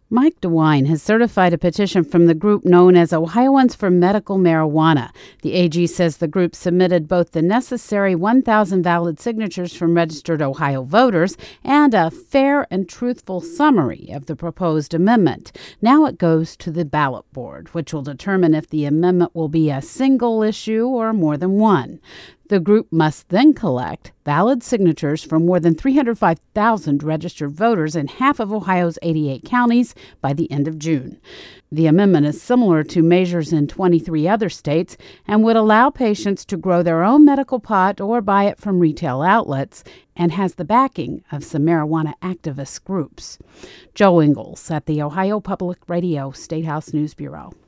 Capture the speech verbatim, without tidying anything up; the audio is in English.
Mike DeWine has certified a petition from the group known as Ohioans for Medical Marijuana. The A G says the group submitted both the necessary one thousand valid signatures from registered Ohio voters and a fair and truthful summary of the proposed amendment. Now it goes to the ballot board, which will determine if the amendment will be a single issue or more than one. The group must then collect valid signatures from more than three hundred five thousand registered voters in half of Ohio's eighty-eight counties by the end of June. The amendment is similar to measures in twenty-three other states and would allow patients to grow their own medical pot or buy it from retail outlets, and has the backing of some marijuana activist groups. Joe Ingles at the Ohio Public Radio State House News Bureau.